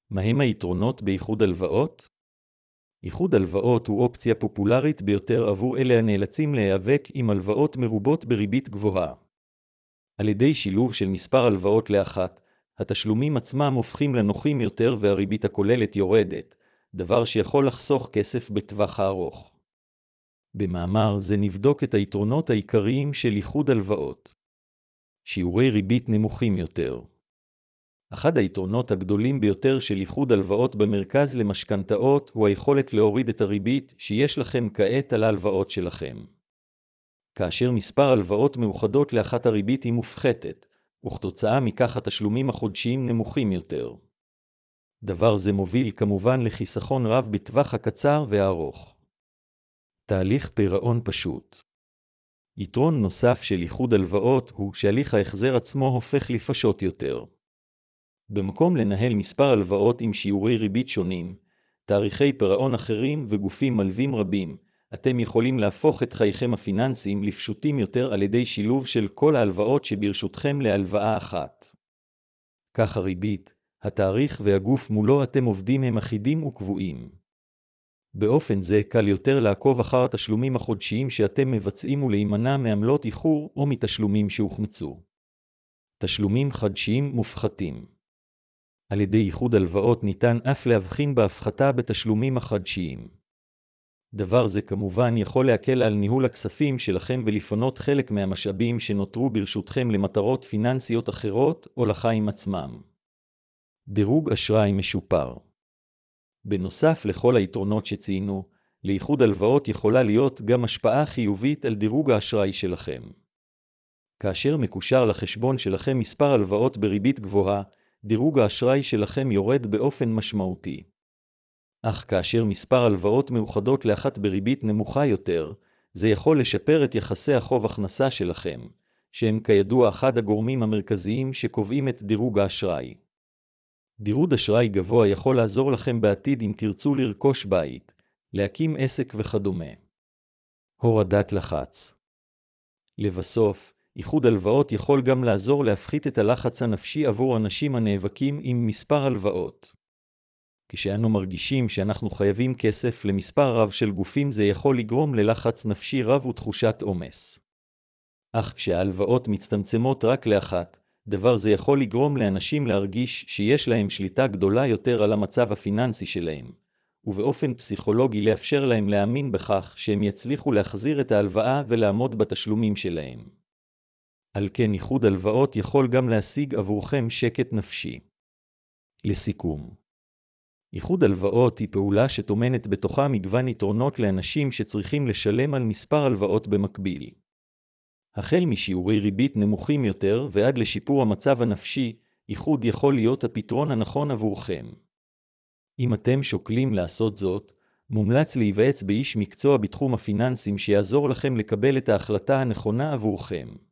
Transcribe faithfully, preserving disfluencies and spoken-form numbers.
מהם היתרונות באיחוד הלוואות? איחוד הלוואות הוא אופציה פופולרית ביותר עבור אלה הנאלצים להיאבק עם הלוואות מרובות בריבית גבוהה. על ידי שילוב של מספר הלוואות לאחת, התשלומים עצמם הופכים לנוחים יותר והריבית הכוללת יורדת, דבר שיכול לחסוך כסף בטווח הארוך. במאמר זה נבדוק את היתרונות העיקריים של איחוד הלוואות. שיעורי ריבית נמוכים יותר. אחד היתרונות הגדולים ביותר של איחוד הלוואות במרכז למשכנתאות הוא היכולת להוריד את הריבית שיש לכם כעת על ההלוואות שלכם. כאשר מספר הלוואות מאוחדות לאחת הריבית היא מופחתת, וכתוצאה מכך התשלומים החודשיים נמוכים יותר. דבר זה מוביל כמובן לחיסכון רב בטווח הקצר והארוך. תהליך פירעון פשוט. יתרון נוסף של איחוד הלוואות הוא שהליך ההחזר עצמו הופך לפשוט יותר. במקום לנהל מספר הלוואות עם שיעורי ריבית שונים, תאריכי פירעון אחרים וגופים מלווים רבים, אתם יכולים להפוך את חייכם הפיננסיים לפשוטים יותר על ידי שילוב של כל ההלוואות שברשותכם להלוואה אחת. כך הריבית, התאריך והגוף מולו אתם עובדים הם אחידים וקבועים. באופן זה קל יותר לעקוב אחר התשלומים החודשיים שאתם מבצעים ולהימנע מעמלות איחור או מתשלומים שהוחמצו. תשלומים חדשיים מופחתים. על ידי איחוד הלוואות ניתן אף להבחין בהפחתה בתשלומים החדשיים. דבר זה כמובן יכול להקל על ניהול הכספים שלכם ולפנות חלק מהמשאבים שנותרו ברשותכם למטרות פיננסיות אחרות או לחיים עצמם. דירוג אשראי משופר. בנוסף לכל היתרונות שציינו, לאיחוד הלוואות יכולה להיות גם השפעה חיובית על דירוג האשראי שלכם. כאשר מקושר לחשבון שלכם מספר הלוואות בריבית גבוהה, דירוג האשראי שלכם יורד באופן משמעותי. אך כאשר מספר הלוואות מאוחדות לאחת בריבית נמוכה יותר, זה יכול לשפר את יחסי החוב הכנסה שלכם, שהם כידוע אחד הגורמים המרכזיים שקובעים את דירוג האשראי. דירוג אשראי גבוה יכול לעזור לכם בעתיד אם תרצו לרכוש בית, להקים עסק וכדומה. הורדת לחץ. לבסוף, איחוד הלוואות יכול גם לעזור להפחית את הלחץ הנפשי עבור אנשים הנאבקים עם מספר הלוואות. כשאנו מרגישים שאנחנו חייבים כסף למספר רב של גופים זה יכול לגרום ללחץ נפשי רב ותחושת עומס. אך כשההלוואות מצטמצמות רק לאחת, דבר זה יכול לגרום לאנשים להרגיש שיש להם שליטה גדולה יותר על המצב הפיננסי שלהם, ובאופן פסיכולוגי לאפשר להם להאמין בכך שהם יצליחו להחזיר את ההלוואה ולעמוד בתשלומים שלהם. על כן איחוד הלוואות יכול גם להשיג עבורכם שקט נפשי. לסיכום, איחוד הלוואות היא פעולה שטומנת בתוכה מגוון יתרונות לאנשים שצריכים לשלם על מספר הלוואות במקביל. החל משיעורי ריבית נמוכים יותר ועד לשיפור המצב הנפשי, איחוד יכול להיות הפתרון הנכון עבורכם. אם אתם שוקלים לעשות זאת, מומלץ להיוועץ באיש מקצוע בתחום הפיננסים שיעזור לכם לקבל את ההחלטה הנכונה עבורכם.